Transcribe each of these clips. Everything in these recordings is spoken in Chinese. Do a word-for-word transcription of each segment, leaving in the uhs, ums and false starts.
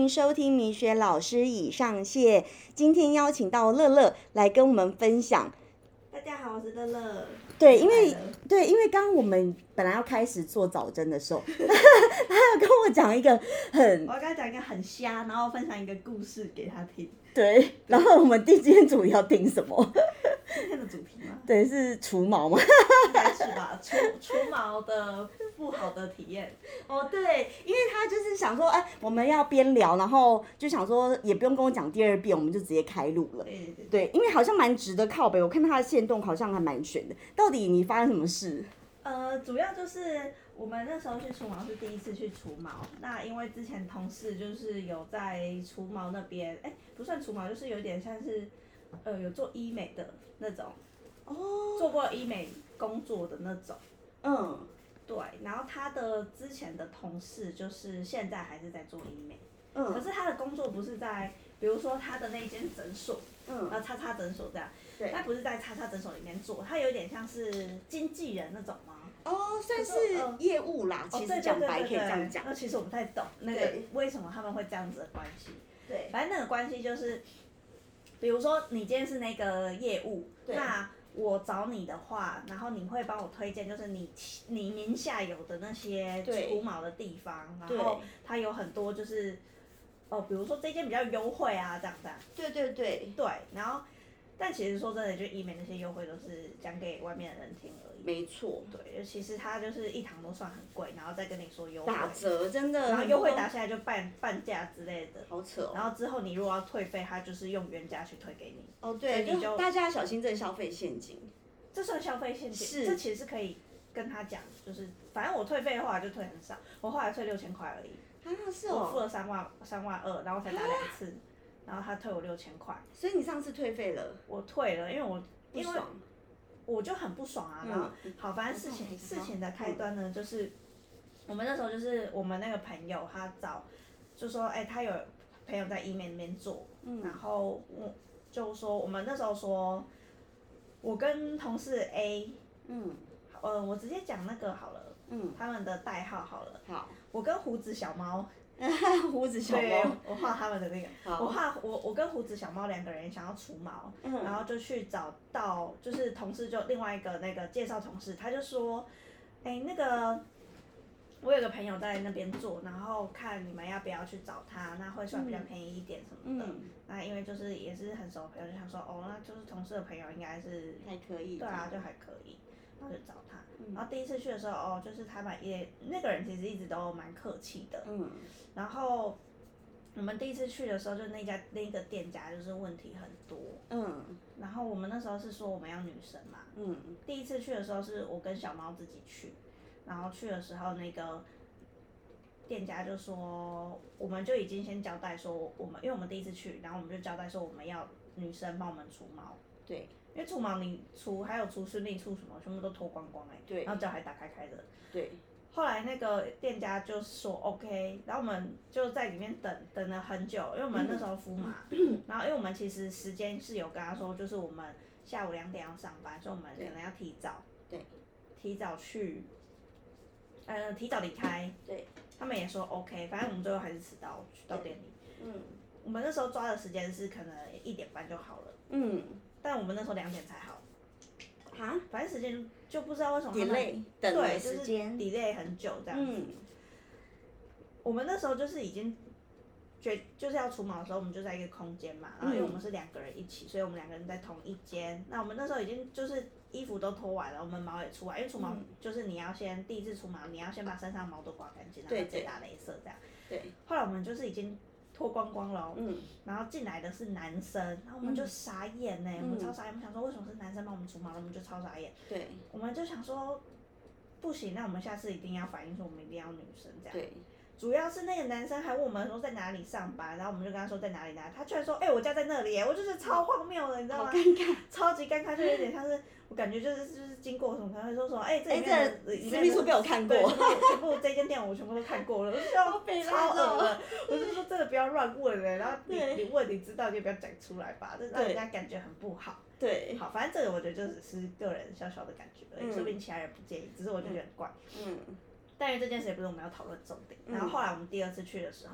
迎收听米雪老师已上线。今天邀请到乐乐来跟我们分享。 大家好，我是乐乐。 对，因为对，因为刚刚我们本来要开始做早针的时候，他有跟我讲一个很， 我要跟他讲一个很瞎，然后分享一个故事给他听。 对，然后我们第今天主题要听什么？ 今天的主题吗？ 对，是除毛吗？ 应该是吧，除除毛的不好的体验。 哦，对，因为他就是想说，哎，我们要边聊，然后就想说也不用跟我讲第二遍，我们就直接开录了。 对对对。 对，因为好像蛮值得靠北，我看他的线动好像还蛮悬的。到底你发生什么事？ 呃，主要就是我们那时候去除毛是第一次去除毛，那因为之前同事就是有在除毛那边，哎，不算除毛，就是有点像是，呃，有做医美的那种， 哦， 做过医美工作的那种。 嗯， 对，然后他的之前的同事就是现在还是在做医美， 嗯， 可是他的工作不是在，比如说他的那间诊所， 嗯， 呃，叉叉诊所这样， 对， 他不是在叉叉诊所里面做，他有点像是经纪人那种吗？ 哦，算是业务啦，其实讲白可以这样讲。 那其实我不太懂那个为什么他们会这样子的关系。 对， 反正那个关系就是，比如说你今天是那个业务，那我找你的话，然后你会帮我推荐，就是你你名下有的那些除毛的地方，然后它有很多就是，哦，比如说这间比较优惠啊，这样这样。 对对对。 对，然后，但其实说真的，就医美那些优惠都是讲给外面的人听而已。 没错。 对，其实它就是一堂都算很贵，然后再跟你说优惠。 打折真的。 然后优惠打下来就半半价之类的。 好扯哦。 然后之后你如果要退费，他就是用原价去退给你。 哦，对，你就大家要小心这个消费陷阱。 这算消费陷阱。 是。 这其实是可以跟他讲，就是反正我退费的话就退很少，我后来退六千块而已。 啊，是哦。 我付了三万三万二，然后才打两次，然后他退我六千块。 所以你上次退费了？ 我退了，因为我不爽。 我就很不爽啊，然后、嗯、好，反正事情、嗯、事情的开端呢，就是我们那时候就是我们那个朋友他找，就说哎、欸、他有朋友在医美那边做，嗯、然后我就说我们那时候说，我跟同事 A， 嗯，呃我直接讲那个好了，嗯，他们的代号好了， 好， 我跟胡子小猫。 胡子小猫， 我画他们的那个，我画我我跟胡子小猫两个人想要除毛，嗯、然后就去找到，就是同事就另外一个那个介绍同事，他就说，哎、欸、那个我有个朋友在那边做，然后看你们要不要去找他，那会算比较便宜一点什么的，嗯、那因为就是也是很熟的朋友，就想说哦，那就是同事的朋友应该是还可以， 对啊，就还可以。然后就找他，嗯、然后第一次去的时候，哦，就是他们也那个人其实一直都蛮客气的，嗯，然后我们第一次去的时候，就那家那个店家就是问题很多，嗯，然后我们那时候是说我们要女生嘛，嗯，第一次去的时候是我跟小猫自己去，然后去的时候那个店家就说，我们就已经先交代说我们，因为我们第一次去，然后我们就交代说我们要女生帮我们除毛，对。因为除毛你除还有除孙俪除什么，全部都脱光光哎、欸，对，然后脚还打开开的，对。后来那个店家就说 OK， 然后我们就在里面等等了很久，因为我们那时候敷麻，嗯、然后因为我们其实时间是有跟他说，就是我们下午两点要上班，所以我们可能要提早，对，提早去，呃，提早离开，对。他们也说 OK， 反正我们最后还是迟到去到店里，嗯，我们那时候抓的时间是可能一点半就好了，嗯。但我们那时候两点才好，啊，反正时间就不知道为什么他们 delay 等的时间 delay 很久这样子。嗯、我们那时候就是已经决就是要除毛的时候，我们就在一个空间嘛，然后因为我们是两个人一起，所以我们两个人在同一间。那我们那时候已经就是衣服都脱完了，我们毛也出完，因为除毛就是你要先第一次除毛，你要先把身上毛都刮干净，然后再打雷射这样。对。后来我们就是已经脱光光了，嗯，然后进来的是男生，然后我们就傻眼呢、欸，嗯、我们超傻眼，我们想说为什么是男生帮我们除毛，我们就超傻眼。对，我们就想说，不行，那我们下次一定要反映说我们一定要女生这样。对，主要是那个男生还问我们说在哪里上班，然后我们就跟他说在哪里哪里，他居然说哎、欸、我家在那里、欸，我就是超荒谬的，你知道吗？ 好尴尬， 超级尴尬，就有点像是。我感觉就是就是经过什么，可能会说说，哎、欸，这里面的私密处被我看过， 全部这间店我全部都看过了，我就说超恶的，我就说真的不要乱问人，然后你你问你知道就不要讲出来吧，这让人家感觉很不好。对，好，反正这个我觉得就只是个人小小的感觉而已，说不定其他人不介意，只是我就觉得很怪。嗯。但是这件事也不是我们要讨论重点。然后后来我们第二次去的时候，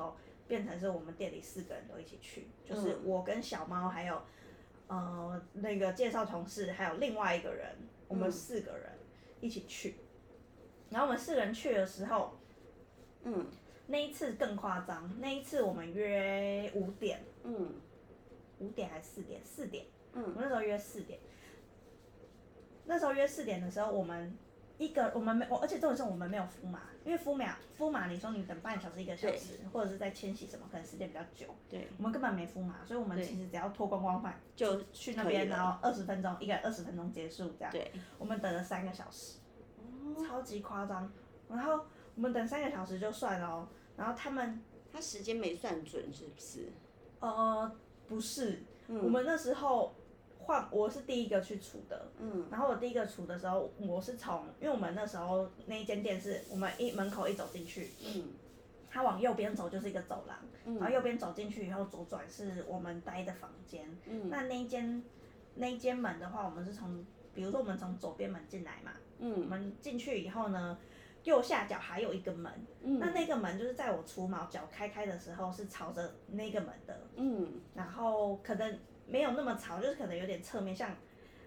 变成是我们店里四个人都一起去，就是我跟小猫还有呃那个介绍同事还有另外一个人，我们四个人一起去。然后我们四个人去的时候，嗯，那一次更夸张，那一次我们约五点，嗯，五点还是四点？四点，嗯，我那时候约四点。那时候约四点的时候，我们一个我们没，而且重点是我们没有敷麻，因为敷麻敷麻，你说你等半小时一个小时，或者是在迁徙什么，可能时间比较久，对，我们根本没敷麻，所以我们其实只要脱光光饭就去那边，然后二十分钟，一个人二十分钟结束这样，对，我们等了三个小时。超级夸张，然后我们等三个小时就算了哦，然后他们他时间没算准是不是？ 呃，不是，嗯、我们那时候换我是第一个去除的，嗯，然后我第一个除的时候，我是从，因为我们那时候那一间店是我们一门口一走进去，嗯，他往右边走就是一个走廊，嗯、然后右边走进去以后左转是我们待的房间，嗯，那那一间那一间门的话，我们是从，比如说我们从左边门进来嘛。嗯，我们进去以后呢，右下角还有一个门，嗯，那那个门就是在我除毛脚开开的时候是朝着那个门的，嗯，然后可能没有那么朝，就是可能有点侧面，像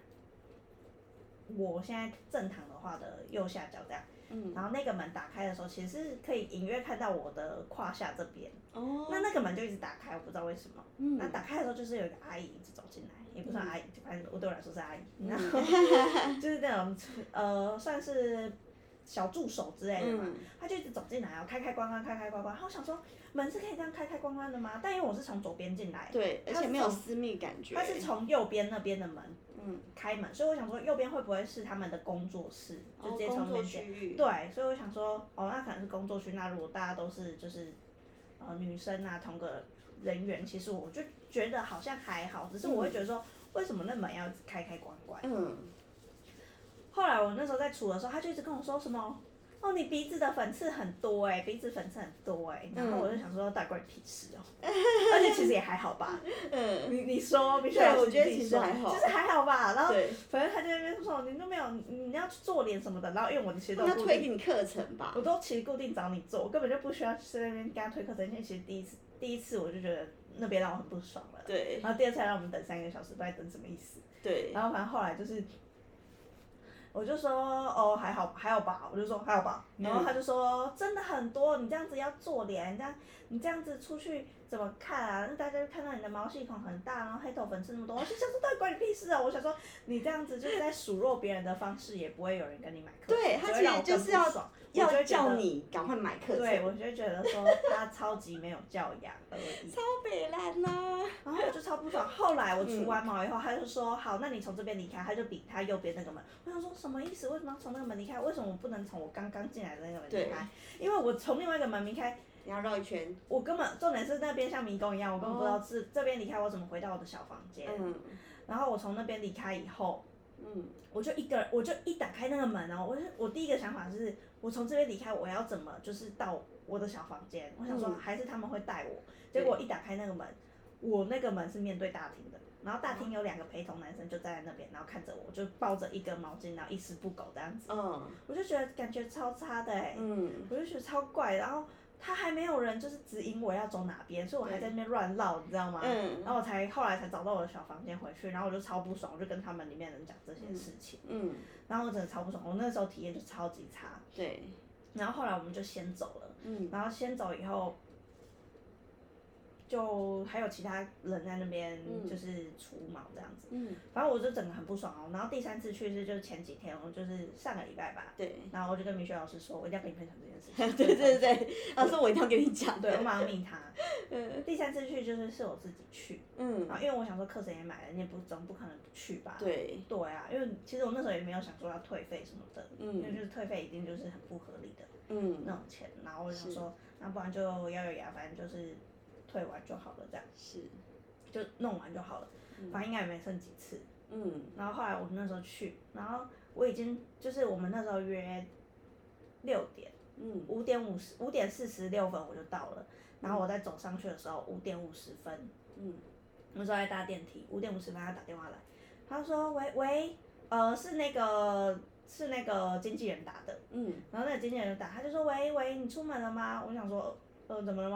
我现在正躺的话的右下角这样，嗯，然后那个门打开的时候，其实是可以隐约看到我的胯下这边，哦，那那个门就一直打开，我不知道为什么，嗯，那打开的时候就是有一个阿姨一直走进来。也不算阿姨，反正我对我来说是阿姨，然后就是那种呃算是小助手之类的嘛，他就一直走进来哦，开开关关，开开关关。然后我想说门是可以这样开开关关的吗？但因为我是从左边进来， 对，而且没有私密感觉。 他是从右边那边的门，嗯，开门，所以我想说右边会不会是他们的工作室，就直接从那边进。对，所以我想说哦，那可能是工作区。那如果大家都是就是呃女生啊，同个人员，其实我就觉得好像还好，只是我会觉得说，为什么那门要开开关关？嗯。后来我那时候在除的时候，他就一直跟我说什么，哦，你鼻子的粉刺很多哎、欸，鼻子粉刺很多哎、欸，然后我就想说，到底关你屁事哦、喔？而且其实也还好吧。嗯。你你说，必须对，我觉得其实还好。 其实还好吧，然后反正他在那边说，你都没有，你要去做脸什么的，然后因为我其实都那推给你课程吧， 我都其实固定找你做，我根本就不需要去那边跟他推课程，因为其实第一次第一次我就觉得那边让我很不爽了。对。然后第二次还让我们等三个小时，不知道等什么意思。对。然后反正后来就是。我就说哦还好还好吧，我就说还好吧，然后他就说、嗯、真的很多，你这样子要做脸，这样你这样子出去怎么看啊？那大家就看到你的毛细孔很大，然后黑头粉刺那么多，我就想说到底关你屁事啊！我想说你这样子就是在数落别人的方式，也不会有人跟你买课程， 对，他其实就是要要叫你赶快买课程， 对，我就觉得说他超级没有教养而已， 超北烂呐。 然后我就超不爽。后来我除完毛以后，他就说好，那你从这边离开，他就比他右边那个门。我想说什么意思？为什么要从那个门离开？为什么我不能从我刚刚进来的那个门离开？因为我从另外一个门离开， 你要绕一圈。 我根本重点是那边像迷宫一样，我根本不知道是这边离开我怎么回到我的小房间。嗯。然后我从那边离开以后，嗯，我就一个人，我就一打开那个门哦，我就我第一个想法是，我从这边离开，我要怎么就是到我的小房间？我想说还是他们会带我。结果一打开那个门，我那个门是面对大厅的。然后大厅有两个陪同男生就站在那边，然后看着我，就抱着一根毛巾，然后一丝不苟这样子。嗯。我就觉得感觉超差的哎、欸。嗯。我就觉得超怪，然后他还没有人就是指引我要走哪边，所以我还在那边乱绕，你知道吗？嗯。然后我才后来才找到我的小房间回去，然后我就超不爽，我就跟他们里面人讲这些事情。嗯。然后我真的超不爽，我那时候体验就超级差。对。然后后来我们就先走了。嗯。然后先走以后。就还有其他人在那边就是除毛这样子，嗯，反正我就整个很不爽哦。然后第三次去是就是前几天，我就是上个礼拜吧，对，然后我就跟米雪老师说，我一定要跟你分享这件事情。 对对对，老师我一定要跟你讲。 对，我马上密他。嗯。第三次去就是是我自己去，嗯，然后因为我想说课程也买了，你也不总不可能不去吧？对。对啊，因为其实我那时候也没有想说要退费什么的，嗯，因为就是退费一定就是很不合理的，嗯，那种钱。然后我就想说，那不然就咬咬牙，反正就是。退完就好了，这样是，就弄完就好了，嗯、反正应该也没剩几次。嗯，然后后来我那时候去，然后我已经就是我们那时候约六点，嗯，五点五十五点四十六分我就到了，然后我在走上去的时候五点五十分，嗯，那时候在搭电梯，五点五十分他打电话来，他说喂喂，呃是那个是那个经纪人打的，嗯，然后那个经纪人打，他就说喂喂你出门了吗？我想说呃怎么了吗？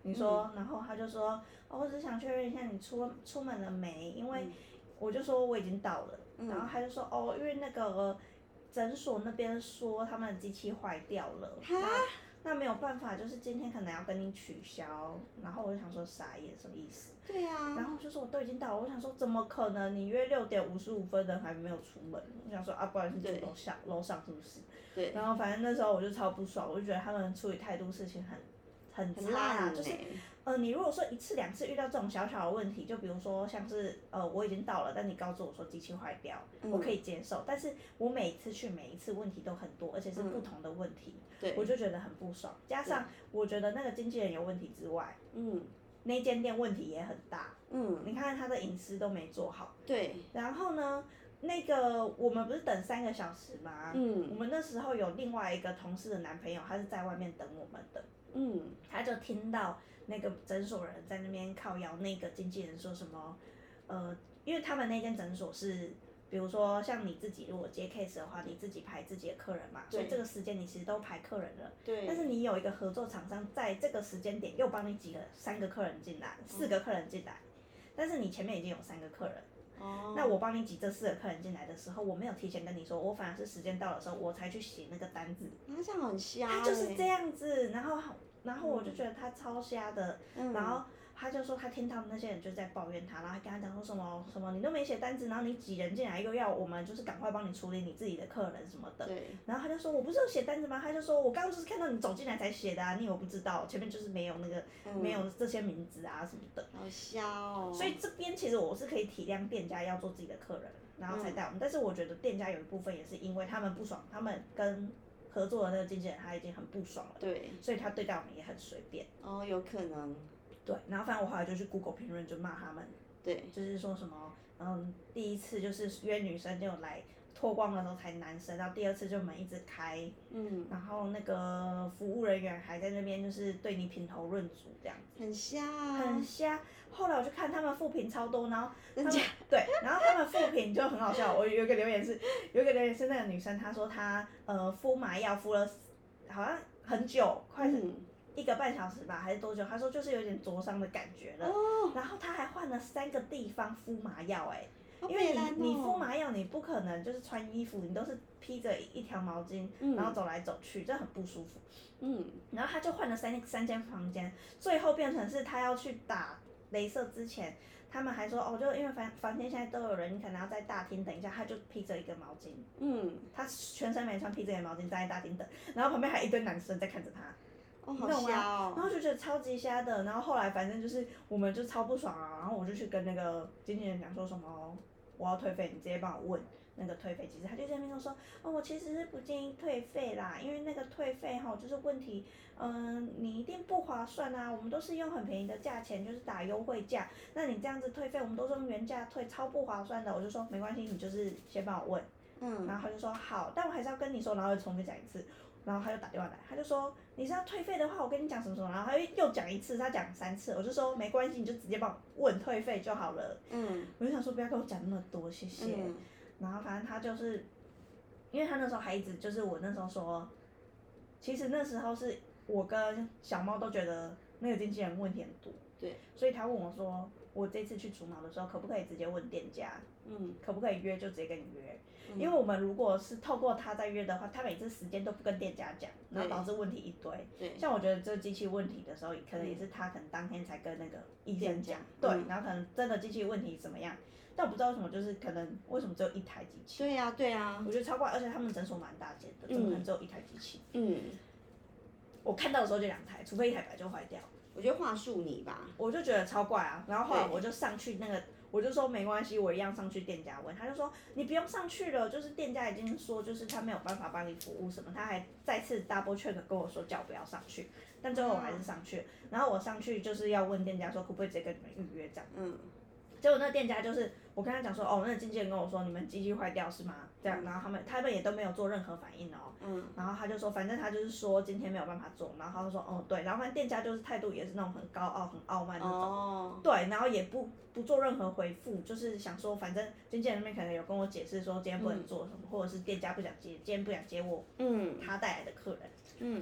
你说，然后他就说，哦，我只想确认一下你出出门了没，因为我就说我已经到了，然后他就说，哦，因为那个诊所那边说他们的机器坏掉了，那那没有办法，就是今天可能要跟你取消，然后我就想说傻眼什么意思？ 对呀、 然后就说我都已经到了，我想说怎么可能？你约六点五十五分人还没有出门，我想说啊，不然是住楼下楼上是不是？ 对。 然后反正那时候我就超不爽，我就觉得他们处理态度事情很很很差啊， 烂就是欸呃，你如果说一次两次遇到这种小小的问题，就比如说像是呃我已经到了，但你告诉我说机器坏掉， 嗯我可以接受。但是我每一次去，每一次问题都很多，而且是不同的问题， 对我就觉得很不爽。加上我觉得那个经纪人有问题之外， 嗯那间店问题也很大。 嗯， 你看他的隐私都没做好。 对， 然后呢，那个我们不是等三个小时吗？ 嗯我们那时候有另外一个同事的男朋友，他是在外面等我们的。 嗯他就听到那个诊所人在那边靠摇那个经纪人说什么，呃，因为他们那间诊所是，比如说像你自己如果接 case 的话，你自己排自己的客人嘛，所以这个时间你其实都排客人了。 对。 但是你有一个合作厂商在这个时间点又帮你挤了三个客人进来，四个客人进来，但是你前面已经有三个客人。 哦。 那我帮你挤这四个客人进来的时候，我没有提前跟你说，我反而是时间到的时候我才去写那个单子。 那这样很瞎、欸。 他就是这样子，然后然后我就觉得他超瞎的，嗯、然后他就说他听他们那些人就在抱怨他，然后还跟他讲说什么什么你都没写单子，然后你挤人进来又要我们就是赶快帮你处理你自己的客人什么的。 对。 然后他就说我不是有写单子吗？他就说我刚刚就是看到你走进来才写的啊，你以为我不知道？前面就是没有那个、嗯、没有这些名字啊什么的。 好瞎哦。 所以这边其实我是可以体谅店家要做自己的客人，然后才带我们，嗯、但是我觉得店家有一部分也是因为他们不爽，他们跟合作的那个经纪人他已经很不爽了， 对， 所以他对待我们也很随便。 哦，有可能。 对，然后反正我后来就去 Google 评论就骂他们， 对， 就是说什么，嗯，第一次就是约女生就来脱光的时候才男生，然后第二次就门一直开，嗯，然后那个服务人员还在那边就是对你品头论足这样子， 很瞎啊， 很瞎。后来我就看他们负评超多，然后他们对，然后他们负评就很好笑。我有一个留言是，有一个留言是那个女生，她说她呃敷麻药敷了好像很久，快是一个半小时吧，还是多久？她说就是有点灼伤的感觉了。哦。然后她还换了三个地方敷麻药、欸，哎，因为你你敷麻药，你不可能就是穿衣服，你都是披着一条毛巾，嗯、然后走来走去，这很不舒服。嗯。然后她就换了三三间房间，最后变成是她要去打雷射之前，他们还说哦，就因为房房间现在都有人，你可能要在大厅等一下，他就披着一个毛巾，嗯，他全身没穿，披着一个毛巾站在大厅等，然后旁边还一堆男生在看着他， 哦，好瞎哦， 然后就觉得超级瞎的，然后后来反正就是我们就超不爽啊，然后我就去跟那个经纪人讲说什么我要退费，你直接帮我问那个退费机制，他就在那边说哦，我其实是不建议退费啦，因为那个退费哈就是问题。嗯，你一定不划算啊！我们都是用很便宜的价钱，就是打优惠价。那你这样子退费，我们都是用原价退，超不划算的。我就说没关系，你就是先帮我问。嗯。然后他就说好，但我还是要跟你说，然后又重新讲一次。然后他就打电话来，他就说你是要退费的话，我跟你讲什么什么，然后他又讲一次，他讲三次，我就说没关系，你就直接帮我问退费就好了。嗯。我就想说不要跟我讲那么多，谢谢。嗯。然后反正他就是，因为他那时候还一直就是我那时候说，其实那时候是。我跟小猫都觉得那个经纪人问题很多， 对， 所以他问我说，我这次去除毛的时候，可不可以直接问店家，嗯，可不可以约就直接跟你约，嗯、因为我们如果是透过他在约的话，他每次时间都不跟店家讲，然后导致问题一堆。对，像我觉得这机器问题的时候，可能也是他可能当天才跟那个医生讲，对，嗯、然后可能真的机器问题怎么样，但我不知道为什么，就是可能为什么只有一台机器？ 对呀、啊，对呀、啊， 我觉得超怪，而且他们诊所蛮大间的，怎么可能只有一台机器？嗯。我看到的时候就两台，除非一台本来就坏掉。 我觉得话术你吧， 我就觉得超怪啊。然后后来我就上去那个，我就说没关系，我一样上去店家问。他就说你不用上去了，就是店家已经说就是他没有办法帮你服务什么，他还再次 double check 跟我说叫我不要上去。但最后我还是上去了。然后我上去就是要问店家说可不可以直接跟你们预约这样。嗯。结果那店家就是我跟他讲说，哦，那个经纪人跟我说你们机器坏掉是吗？这样，然后他们他们也都没有做任何反应哦。嗯。然后他就说，反正他就是说今天没有办法做，然后他就说，哦对，然后反正店家就是态度也是那种很高傲、很傲慢那种。哦。对，然后也不不做任何回复，就是想说，反正经纪人那边可能有跟我解释说今天不能做什么，嗯、或者是店家不想接，今天不想接我，嗯，他带来的客人，嗯。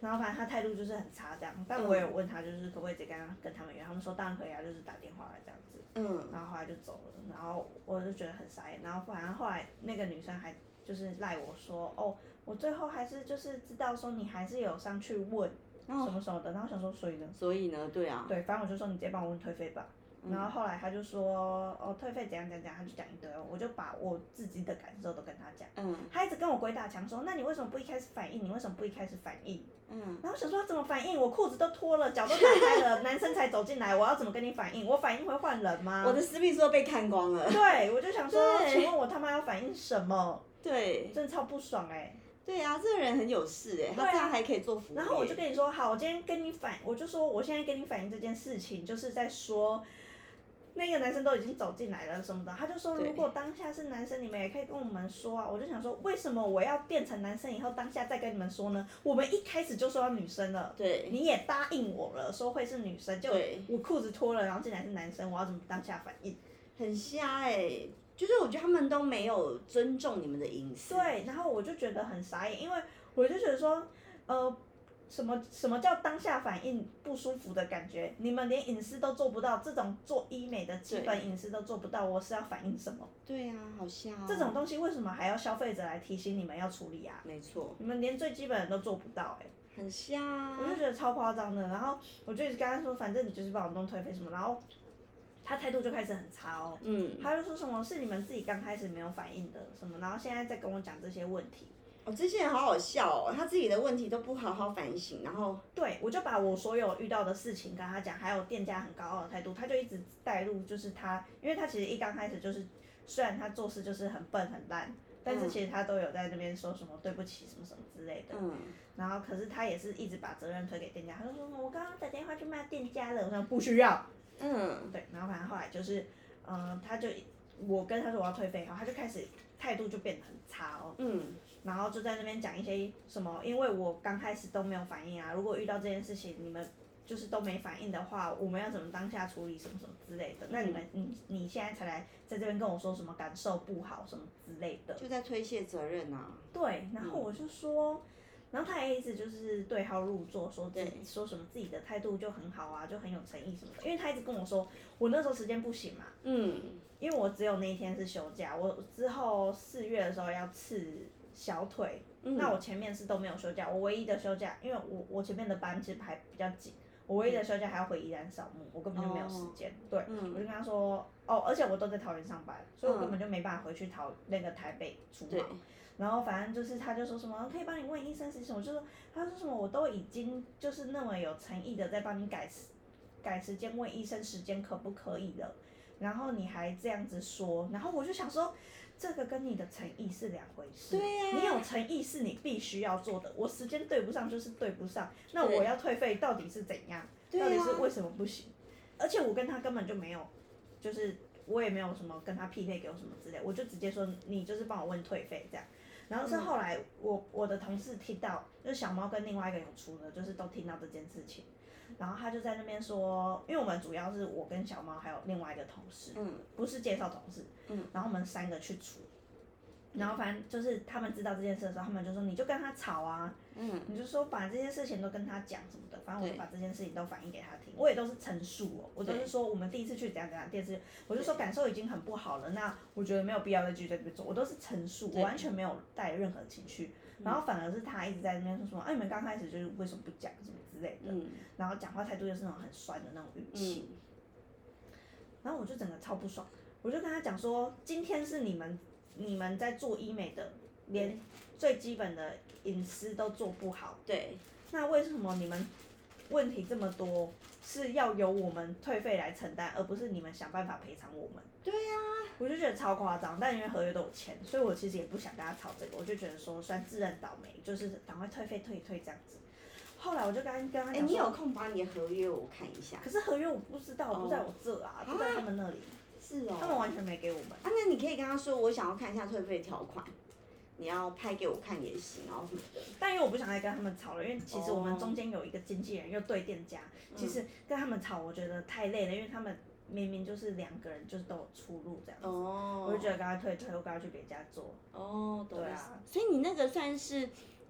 然后反正他态度就是很差这样，但我有问他就是可不可以直接跟他跟他们约，他们说当然可以啊，就是打电话来这样子。嗯。然后后来就走了，然后我就觉得很傻眼，然后反正后来那个女生还就是赖我说，哦，我最后还是就是知道说你还是有上去问什么什么的，然后想说所以呢？ 所以呢，对啊。 对，反正我就说你直接帮我问退费吧。然后后来他就说，哦，退费怎样怎样怎样，他就讲一堆，我就把我自己的感受都跟他讲。嗯。他一直跟我鬼打墙说，那你为什么不一开始反应？你为什么不一开始反应？嗯。然后想说他怎么反应？我裤子都脱了，脚都打开了，男生才走进来，我要怎么跟你反应？我反应会换人吗？ 我的私密处都被看光了。 对，我就想说，请问我他妈要反应什么？ 对。 真的超不爽哎、欸。 对啊，这个人很有事哎、欸，他这样还可以做服务业。 然后我就跟你说，好，我今天跟你反，我就说我现在跟你反映这件事情，就是在说。那个男生都已经走进来了什么的，他就说如果当下是男生，你们也可以跟我们说啊。我就想说，为什么我要变成男生以后当下再跟你们说呢？我们一开始就说要女生了， 对， 你也答应我了，说会是女生，就我裤子脱了，然后进来是男生，我要怎么当下反应？ 很瞎哎、欸，就是我觉得他们都没有尊重你们的隐私。 对，然后我就觉得很傻眼，因为我就觉得说，呃。什么什么叫当下反应不舒服的感觉？你们连隐私都做不到，这种做医美的基本隐私都做不到，我是要反应什么？ 对啊，好瞎、哦。 这种东西为什么还要消费者来提醒你们要处理啊？ 没错。 你们连最基本的都做不到哎、 欸，很瞎、啊。 我就觉得超夸张的，然后我就一直跟他说，反正你就是帮我弄退费什么，然后他态度就开始很差哦。嗯。他就说什么是你们自己刚开始没有反应的什么，然后现在在跟我讲这些问题。 哦，这些人好好笑哦，他自己的问题都不好好反省，然后对我就把我所有遇到的事情跟他讲，还有店家很高傲的态度，他就一直带入，就是他，因为他其实一刚开始就是，虽然他做事就是很笨很烂，但是其实他都有在那边说什么对不起什么什么之类的，嗯，然后可是他也是一直把责任推给店家，他就说我刚刚打电话去骂店家了，我说不需要，嗯，对，然后反正后来就是，嗯、呃，他就我跟他说我要退费，然后他就开始态度就变得很差哦，嗯。然后就在那边讲一些什么，因为我刚开始都没有反应啊，如果遇到这件事情你们就是都没反应的话，我们要怎么当下处理什么什么之类的？那你们你你现在才来在这边跟我说什么感受不好什么之类的， 就在推卸责任啊。 对，然后我就说，然后他也一直就是对号入座，说自己说什么自己的态度就很好啊，就很有诚意什么的，因为他一直跟我说我那时候时间不行嘛，嗯，因为我只有那一天是休假，我之后四月的时候要刺。小腿，嗯、那我前面是都没有休假，我唯一的休假，因为我我前面的班其实排比较紧，我唯一的休假还要回宜兰扫墓，我根本就没有时间。哦、对，嗯、我就跟他说，哦，而且我都在桃园上班，所以我根本就没办法回去桃那个台北除毛。然后反正就是他就说什么可以帮你问医生是什么，我就说他说什么我都已经就是那么有诚意的在帮你改改时间问医生时间可不可以了，然后你还这样子说，然后我就想说。这个跟你的诚意是两回事。 对呀、啊。 你有诚意是你必须要做的，我时间对不上就是对不上，那我要退费到底是怎样？到底是为什么不行？而且我跟他根本就没有，就是我也没有什么跟他匹配给我什么之类，我就直接说你就是帮我问退费这样。然后是后来我我的同事听到，就是小猫跟另外一个有出的，就是都听到这件事情。然后他就在那边说，因为我们主要是我跟小猫还有另外一个同事，嗯，不是介绍同事，嗯，然后我们三个去处，然后反正就是他们知道这件事的时候，他们就说你就跟他吵啊，嗯，你就说把这些事情都跟他讲什么的，反正我就把这件事情都反映给他听，我也都是陈述哦，我都是说我们第一次去怎样怎样，第二次我就说感受已经很不好了，那我觉得没有必要再继续在这边做，我都是陈述，我完全没有带任何情绪，然后反而是他一直在那边说什么，哎、啊、你们刚开始就是为什么不讲什么之类的，嗯、然后讲话态度又是那种很酸的那种语气，嗯、然后我就整个超不爽，我就跟他讲说，今天是你们你们在做医美的，连最基本的隐私都做不好， 对， 那为什么你们问题这么多，是要由我们退费来承担，而不是你们想办法赔偿我们？ 对呀、啊， 我就觉得超夸张，但因为合约都有签，所以我其实也不想跟他吵这个，我就觉得说算自认倒霉，就是赶快退费退一退这样子。后来我就跟跟他讲说，哎、欸， 你有空把你的合约我看一下。 可是合约我不知道，不在我这啊，不、哦、在他们那里。 是哦。 他们完全没给我们。 啊，那你可以跟他说，我想要看一下退费条款。你要拍给我看也行，然后什么的。 但因为我不想再跟他们吵了，因为其实我们中间有一个经纪人又对店家，哦、其实跟他们吵我觉得太累了，因为他们明明就是两个人就是都有出入这样子，哦、我就觉得赶快退退，我赶快去别家做。 哦， 对啊。 所以你那个算是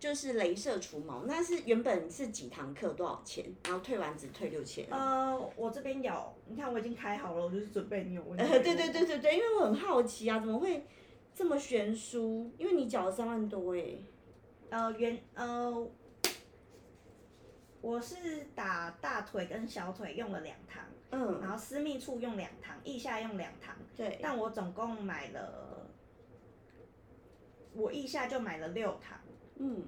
就是镭射除毛，那是原本是几堂课多少钱？然后退完只退六千。 呃，我这边有，你看我已经开好了，我就是准备你有问题。 呃，对对对对对，因为我很好奇啊，怎么会这么悬殊？因为你缴了三万多哎。 呃，原呃，我是打大腿跟小腿用了两堂，嗯，然后私密处用两堂，腋下用两堂， 对， 但我总共买了，我腋下就买了六堂，嗯，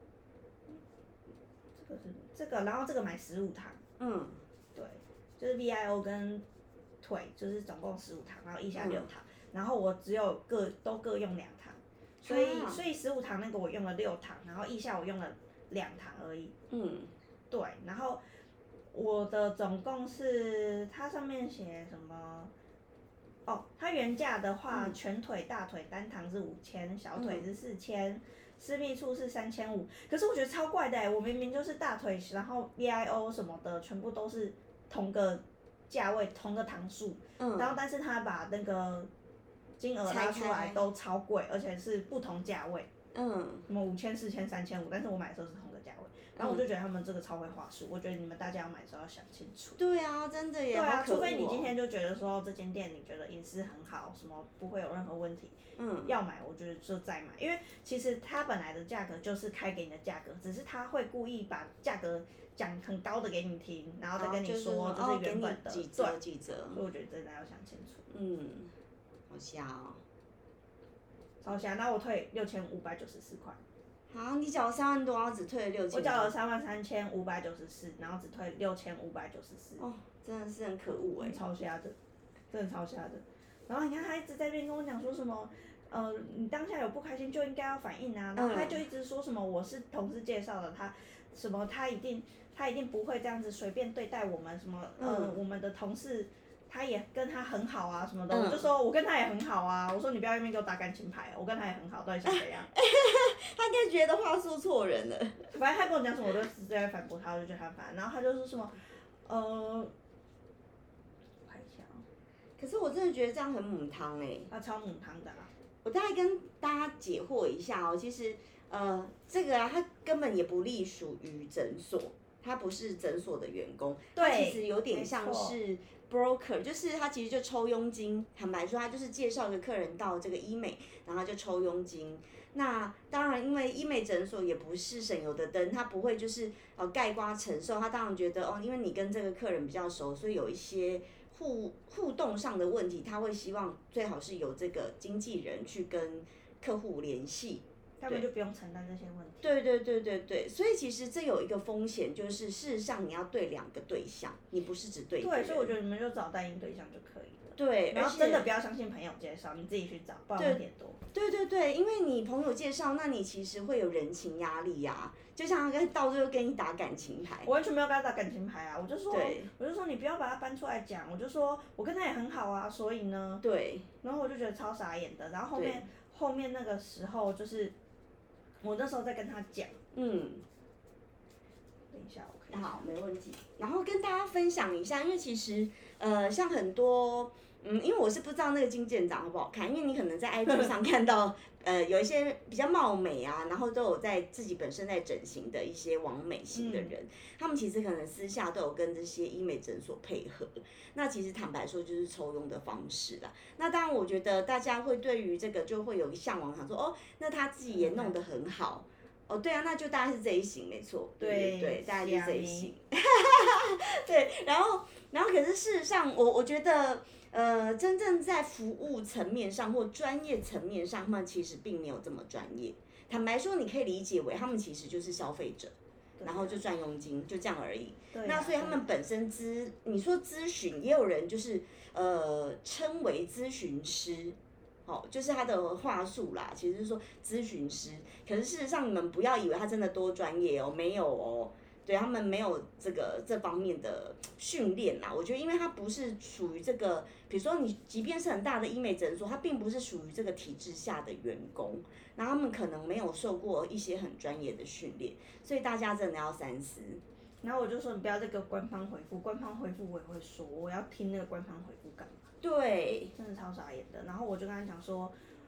这个是这个，然后这个买十五堂，嗯，对，就是 V I O 跟腿就是总共十五堂，然后腋下六堂，嗯，然后我只有各都各用两堂，所以、啊、所以十五堂那个我用了六堂，然后腋下我用了两堂而已，嗯，对，然后我的总共是它上面写什么？哦，它原价的话，嗯、全腿、大腿单堂是五千，小腿是四千，私密处是三千五。可是我觉得超怪的哎，我明明就是大腿，然后 V I O 什么的，全部都是同个价位、同个堂数，嗯，然后但是他把那个金额拉出来都超贵，而且是不同价位，嗯，什么五千、四千、三千五，但是我买的时候是同个价位。然后我就觉得他们这个超会话术，我觉得你们大家要买的时候要想清楚。 对啊，真的耶。 对啊，除非你今天就觉得说这间店你觉得隐私很好，什么不会有任何问题，嗯，要买我觉得就再买，因为其实它本来的价格就是开给你的价格，只是他会故意把价格讲很高的给你听，然后再跟你说这是原本的， 几折几折。 所以我觉得真的要想清楚。 嗯，好瞎哦。 超瞎，那我退六千五百九十四块。 啊，你缴了三万多，然后只退了六千。 我缴了三万三千五百九十四，然后只退六千五百九十四。 哦，真的是很可恶哎、 欸，超瞎的，真的超瞎的。然后你看他一直在那边跟我讲说什么，呃，你当下有不开心就应该要反应啊，然后他就一直说什么我是同事介绍的，他什么他一定他一定不会这样子随便对待我们什么，呃，嗯、我们的同事。他也跟他很好啊什么的，嗯、我就说我跟他也很好啊，我说你不要在那边给我打感情牌，我跟他也很好，到底想怎样？ 他应该觉得话术错人了。 反正他跟我讲什么，我就直接反驳他，我就觉得他很烦。然后他就说什么，呃，我看一下啊、喔。 可是我真的觉得这样很母汤哎、欸。 他超母汤的啊。 我大概跟大家解惑一下哦、喔，其实呃这个啊，他根本也不隶属于诊所，他不是诊所的员工，他其实有点像是。broker 就是他其实就抽佣金，坦白说他就是介绍一个客人到这个医美，然后就抽佣金。那当然，因为医美诊所也不是省油的灯，他不会就是呃概括承受，他当然觉得哦，因为你跟这个客人比较熟，所以有一些互互动上的问题，他会希望最好是由这个经纪人去跟客户联系。 他们就不用承担这些问题。 对对对对对，所以其实这有一个风险，就是事实上你要对两个对象，你不是只对一个人。 对，所以我觉得你们就找代孕对象就可以了。 对， 然后真的不要相信朋友介绍，你自己去找，不然问题多。 对对对，因为你朋友介绍，那你其实会有人情压力呀、啊，就像他到最后跟你打感情牌。 我完全没有跟他打感情牌啊，我就说，我就说你不要把他搬出来讲，我就说我跟他也很好啊，所以呢。 对。 然后我就觉得超傻眼的，然后后面后面那个时候就是。我那时候在跟他讲，嗯，等一下我看。 好，没问题。然后跟大家分享一下，因为其实呃，像很多，嗯，因为我是不知道那个金店长好不好看，因为你可能在 I G 上看到，呃，有一些比较貌美啊，然后都有在自己本身在整形的一些网美型的人，嗯、他们其实可能私下都有跟这些医美诊所配合。那其实坦白说就是抽佣的方式啦。那当然，我觉得大家会对于这个就会有一向往，想说哦，那他自己也弄得很好。哦，对啊，那就大概是这一型，没错，对对对，大概就是这一型。对，然后然后可是事实上，我我觉得，呃，真正在服务层面上或专业层面上，他们其实并没有这么专业。坦白说，你可以理解为他们其实就是消费者，然后就赚佣金，就这样而已。 对啊、 那所以他们本身咨，你说咨询，也有人就是呃称为咨询师。哦，就是他的话术啦，其实是说咨询师，可是事实上你们不要以为他真的多专业哦，没有哦，对他们没有这个这方面的训练啦。我觉得，因为他不是属于这个，比如说你即便是很大的医美诊所，他并不是属于这个体制下的员工，然后他们可能没有受过一些很专业的训练，所以大家真的要三思。 然后我就说你不要再给我官方回复，官方回复我也会说，我要听那个官方回复干嘛？ 对， 真的超傻眼的。然后我就跟他讲说，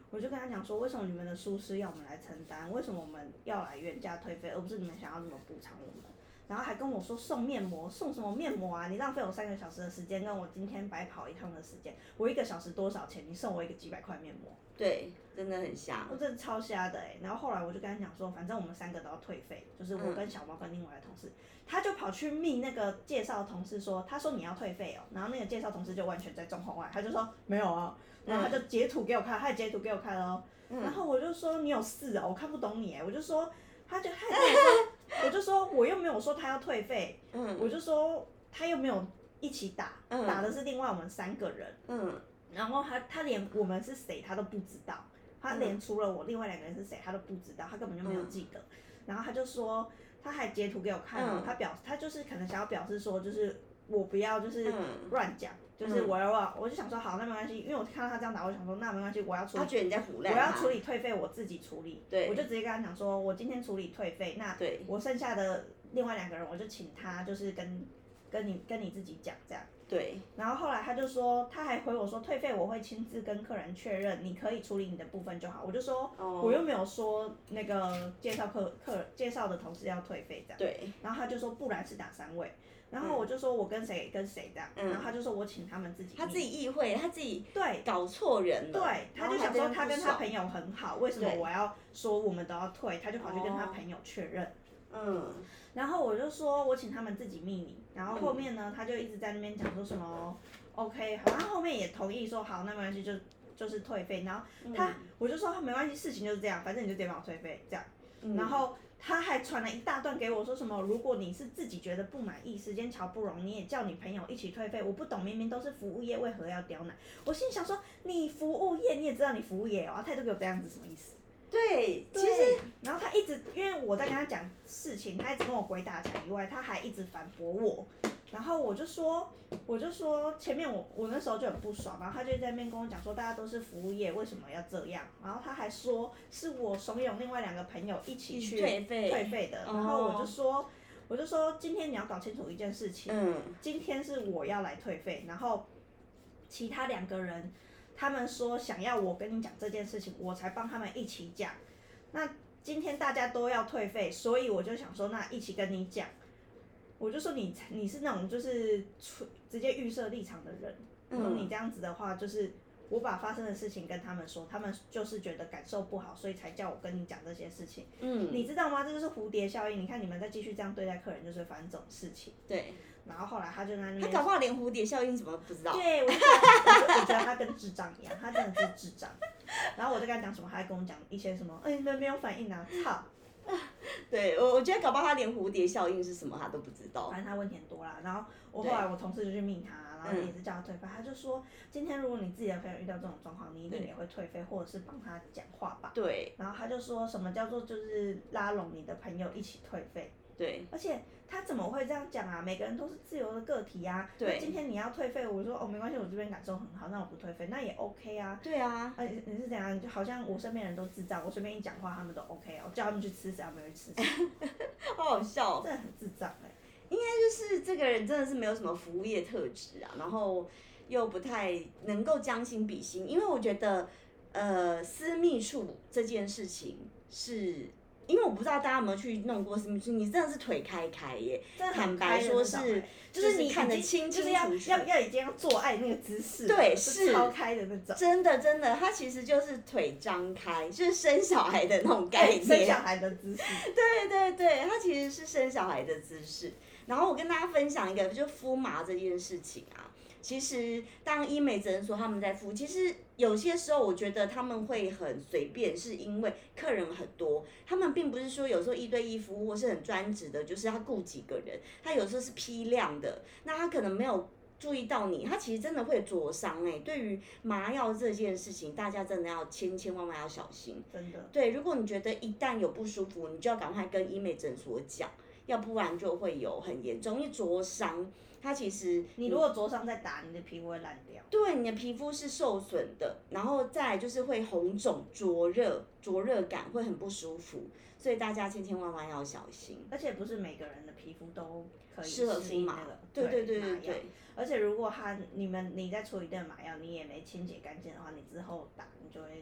我就跟他讲说，为什么你们的疏失要我们来承担？为什么我们要来原价退费，而不是你们想要怎么补偿我们？然后还跟我说送面膜，送什么面膜啊？你浪费我三个小时的时间，跟我今天白跑一趟的时间，我一个小时多少钱？你送我一个几百块面膜？ 对，真的很瞎。 我真的超瞎的哎、欸！然后后来我就跟他讲说，反正我们三个都要退费，就是我跟小猫跟另外的同事，嗯、他就跑去密那个介绍同事说，他说你要退费哦、喔，然后那个介绍同事就完全在状况外，他就说没有啊，然后他就截图给我看，他也截图给我看了哦、喔，嗯、然后我就说你有事哦、喔，我看不懂你哎、欸，我就说。他就他跟我说，我就说我又没有说他要退费，嗯、我就说他又没有一起打，嗯、打的是另外我们三个人，嗯、然后他他连我们是谁他都不知道，他连除了我另外两个人是谁他都不知道，他根本就没有记得，嗯、然后他就说他还截图给我看哦，嗯、他表他就是可能想要表示说就是我不要就是乱讲。嗯就是我要，我就想说好，那没关系，因为我看到他这样打，我想说那没关系，我要处理。 他觉得你在唬烂他。 我要处理退费，我自己处理。对。我就直接跟他讲说，我今天处理退费，那我剩下的另外两个人，我就请他就是跟跟你跟你自己讲这样。 对。 然后后来他就说，他还回我说退费我会亲自跟客人确认，你可以处理你的部分就好。我就说，哦、我又没有说那个介绍客客介绍的同事要退费这样。对。然后他就说，不然是哪三位？然后我就说我跟谁跟谁这样，嗯、然后他就说我请他们自己， 他自己意会，他自己对搞错人了， 对，他就想说他跟他朋友很好，为什么我要说我们都要退？他就跑去跟他朋友确认，嗯，然后我就说我请他们自己秘密，然后后面呢，他就一直在那边讲说什么 OK， 好，他后面也同意说好，那没关系就就是退费，然后他、嗯、我就说没关系，事情就是这样，反正你就直接帮我退费这样，嗯、然后。他还传了一大段给我，说什么如果你是自己觉得不满意，时间瞧不拢，你也叫你朋友一起退费。我不懂，明明都是服务业，为何要刁难？我心想说，你服务业你也知道你服务业哦，态度给我这样子什么意思？ 对， 其实，然后他一直因为我在跟他讲事情，他一直跟我鬼打墙以外，他还一直反驳我。然后我就说，我就说前面我我那时候就很不爽，然后他就在那边跟我讲说，大家都是服务业，为什么要这样？然后他还说是我怂恿另外两个朋友一起去退费退费的，然后我就说，我就说今天你要搞清楚一件事情，嗯、今天是我要来退费，然后其他两个人他们说想要我跟你讲这件事情，我才帮他们一起讲。那今天大家都要退费，所以我就想说，那一起跟你讲。我就说你你是那种就是直接预设立场的人，然后你这样子的话，就是我把发生的事情跟他们说，他们就是觉得感受不好，所以才叫我跟你讲这些事情。嗯，你知道吗？这就是蝴蝶效应。你看你们再继续这样对待客人，就是会发生这种事情。 对。 然后后来他就在那边， 他搞不好连蝴蝶效应什么都不知道。 对，我就觉得我觉得他跟智障一样，他真的是智障。然后我就跟他讲什么，他还跟我讲一些什么，哎、欸，你们没有反应啊，操！ 对，我我觉得搞不好他连蝴蝶效应是什么他都不知道。 反正他问题很多啦，然后我后来我同事就去密他，然后也是叫他退费，嗯、他就说今天如果你自己的朋友遇到这种状况，你一定也会退费，或者是帮他讲话吧。对。然后他就说什么叫做就是拉拢你的朋友一起退费。对。而且他怎么会这样讲啊？每个人都是自由的个体啊。对。那今天你要退费，我说哦没关系，我这边感受很好，那我不退费，那也 OK 啊。对啊。啊你你是怎样？就好像我身边人都智障，我随便一讲话他们都 OK 哦，叫他们去吃屎，他们会吃屎。 好好笑、哦。 真的很智障哎、欸。 应该就是这个人真的是没有什么服务业特质啊，然后又不太能够将心比心，因为我觉得呃私密处这件事情是。因为我不知道大家有没有去弄过私密处，你真的是腿开开耶，坦白说是， 就是你看得清清楚楚， 就是要要要已经要做爱那个姿势， 对，是超开的那种， 真的真的，它其实就是腿张开，就是生小孩的那种概念， 生小孩的姿势， 对对对，它其实是生小孩的姿势。然后我跟大家分享一个，就敷麻这件事情啊。其实，当医美诊所他们在敷，其实有些时候我觉得他们会很随便，是因为客人很多，他们并不是说有时候一对一服务或是很专职的，就是他雇几个人，他有时候是批量的，那他可能没有注意到你，他其实真的会灼伤哎。对于麻药这件事情，大家真的要千千万万要小心，真的。对，如果你觉得一旦有不舒服，你就要赶快跟医美诊所讲，要不然就会有很严重，因为灼伤。它其实你如果灼伤再打，你的皮肤会烂掉。 对，你的皮肤是受损的，然后再来就是会红肿、灼热、灼热感会很不舒服，所以大家千千万万要小心。 而且不是每个人的皮肤都可以适合敷麻那个， 对对对对对。 而且如果他你们你在处理这个麻药，你也没清洁干净的话，你之后打你就会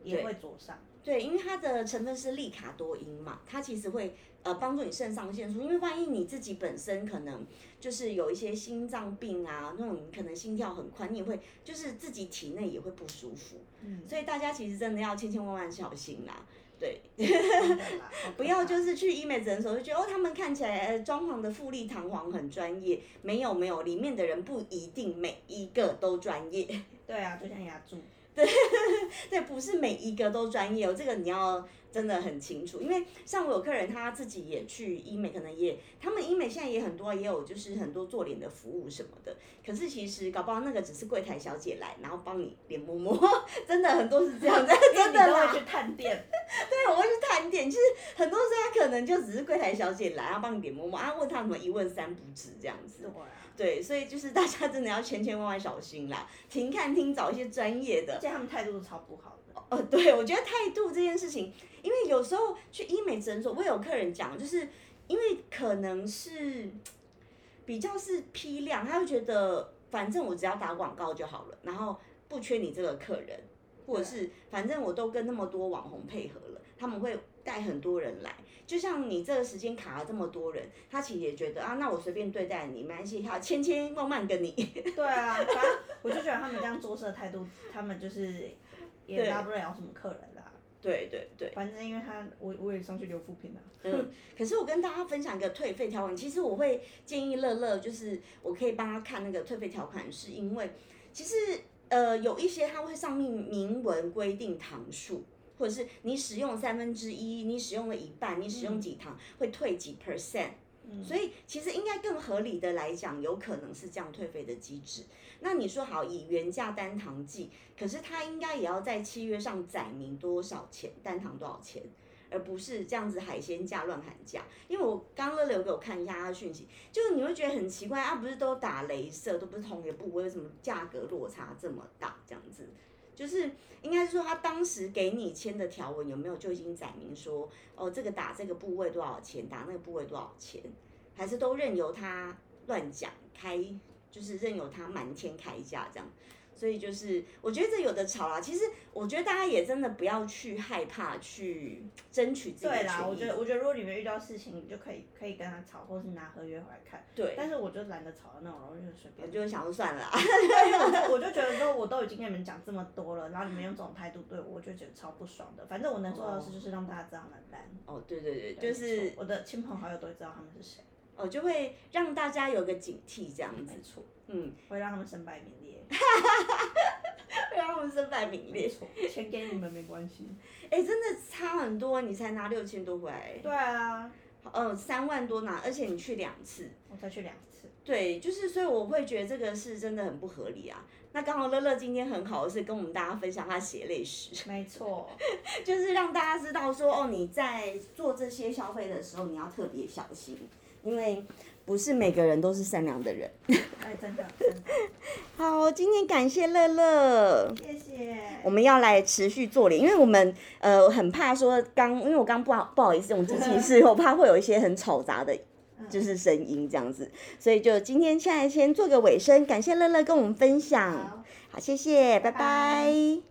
也会灼伤。 对，因为它的成分是利卡多因嘛，它其实会呃帮助你肾上腺素，因为万一你自己本身可能就是有一些心脏病啊，那种你可能心跳很快，你也会就是自己体内也会不舒服，嗯，所以大家其实真的要千千万万小心啦。对，不要就是去医美诊所就觉得哦，他们看起来装潢的富丽堂皇很专业，没有没有，里面的人不一定每一个都专业。 对啊，就像牙柱。 对对，不是每一个都专业哦，这个你要真的很清楚。因为像我有客人他自己也去医美，可能也他们医美现在也很多，也有就是很多做脸的服务什么的。可是其实搞不好那个只是柜台小姐来，然后帮你脸摸摸，真的很多是这样子，真的啦。 因为你都会去探店。 对，我会去探店，就是很多时候他可能就只是柜台小姐来，然后帮你脸摸摸，啊问他什么一问三不知这样子。 对啊。 对，所以就是大家真的要千千万万小心啦，停看听找一些专业的。 而且他们态度都超不好的。 呃，对，我觉得态度这件事情，因为有时候去医美诊所，我有客人讲，就是因为可能是比较是批量，他会觉得反正我只要打广告就好了，然后不缺你这个客人，或者是反正我都跟那么多网红配合了，他们会带很多人来。就像你这个时间卡了这么多人，他其实也觉得啊，那我随便对待你，没关系，他千千万万跟你。 对啊，反正我就觉得他们这样做事的态度，他们就是也拉不了什么客人啦。 对对对。 反正因为他，我我也上去留负评了。 嗯，可是我跟大家分享一个退费条款，其实我会建议乐乐，就是我可以帮他看那个退费条款，是因为其实呃有一些它会上面明文规定堂数。或者是你使用三分之一，你使用了一半，你使用几堂、嗯、会退几 percent，、嗯、所以其实应该更合理的来讲，有可能是这样退费的机制。那你说好以原价单堂计，可是它应该也要在契约上载明多少钱，单堂多少钱，而不是这样子海鲜价乱喊价。因为我刚乐乐有给我看一下他的讯息，就是你会觉得很奇怪啊，不是都打雷射，都不是同一个部位，为什么价格落差这么大？这样子。就是应该是说他当时给你签的条文有没有就已经载明说，哦，这个打这个部位多少钱，打那个部位多少钱，还是都任由他乱讲开，就是任由他满天开价这样。所以就是我觉得这有的吵啦，其实我觉得大家也真的不要去害怕去争取自己的权益。 对啦，我觉得我觉得如果你们遇到事情，你就可以可以跟他吵，或是拿合约回来看。 对。 但是我就懒得吵的那种，我就随便。 我就想说算了啦。 对，我就我就觉得说，我都已经跟你们讲这么多了，然后你们用这种态度对我，我就觉得超不爽的。反正我能做到的事就是让大家知道他们烂。 哦，对对对，就是我的亲朋好友都会知道他们是谁。 哦，就会让大家有个警惕这样子。 没错。 嗯， 会让他们身败名裂。 会让他们身败名裂。 钱给你们没关系。 哎、欸，真的差很多，你才拿六千多回来。 对啊。 呃，三万多拿，而且你去两次。 我才去两次。 对，就是所以我会觉得这个是真的很不合理啊。那刚好乐乐今天很好的是跟我们大家分享他血泪史。 没错。就是让大家知道说，哦，你在做这些消费的时候，你要特别小心，因为不是每个人都是善良的人。 哎，真的，真的。 好，今天感谢乐乐， 谢谢。 我们要来持续做脸，因为我们呃很怕说刚，因为我刚不好不好意思用机器室，我怕会有一些很吵杂的，就是声音这样子，所以就今天现在先做个尾声，感谢乐乐跟我们分享，好，好谢谢，拜拜。拜拜。